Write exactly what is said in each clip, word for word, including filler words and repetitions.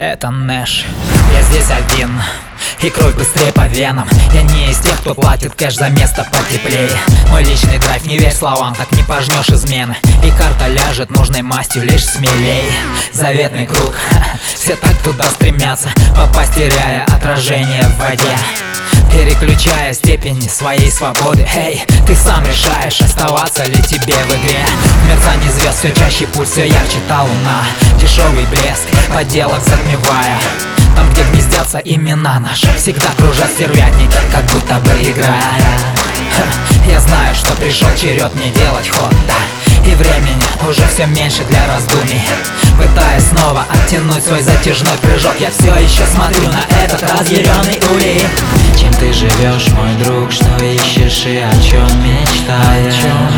Это Нэш. Я здесь один, и кровь быстрее по венам. Я не из тех, кто платит кэш за место потеплее. Мой личный драйв, не верь словам, так не пожнешь измены. И карта ляжет нужной мастью, лишь смелей. Заветный круг, все так туда стремятся, попасть теряя отражение в воде, переключая степени своей свободы. Эй, ты сам решаешь, оставаться ли тебе в игре. В мерцании звезд все чаще пульс, все ярче та луна. Дешевый блеск, подделок затмевая. Там, где гнездятся имена наши, всегда кружат стервятники, как будто бы играя. Ха, я знаю, что пришел черед мне делать ход, да. И времени уже все меньше для раздумий. Пытаясь снова оттянуть свой затяжной прыжок, я все еще смотрю на этот разъяренный улей. Чем ты живешь, мой друг, что ищешь и о чем мечтаешь?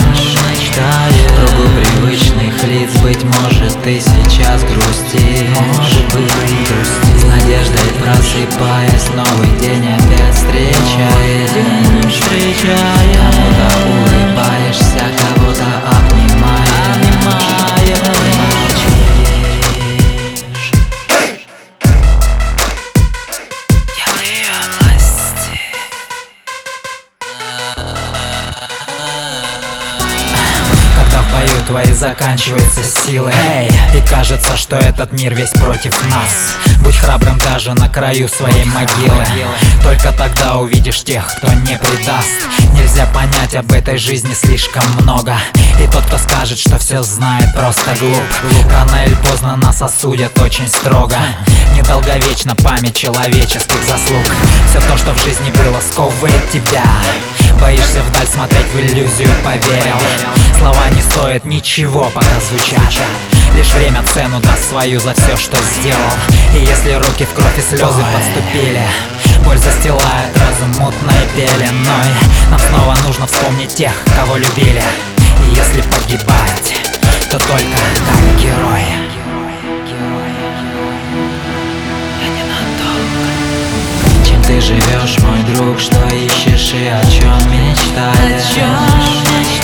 В кругу привычных лиц, быть может, ты сейчас грустишь. Может быть, грустишь. С надеждой просыпаясь, новый день опять встречаешь. Кому-то улыбаешься, кого-то обнимаешь. Когда в бою твои заканчиваются силы, эй, и кажется, что этот мир весь против нас. Будь храбрым даже на краю своей могилы. Только тогда увидишь тех, кто не предаст. Нельзя понять об этой жизни слишком много. И тот, кто скажет, что все знает, просто глуп. Рано или поздно нас осудят очень строго. Недолговечна память человеческих заслуг. Все то, что в жизни было, сковывает тебя. Боишься вдаль смотреть, в иллюзию поверил. Слова не стоят ничего, пока звучат. Лишь время цену даст свою за все, что сделал. И если руки в кровь и слезы подступили, боль застилает разум мутной пеленой. Нам снова нужно вспомнить тех, кого любили. И если погибать, то только как герой. Чем ты живешь, мой друг, что ищешь и о чем мечтаешь?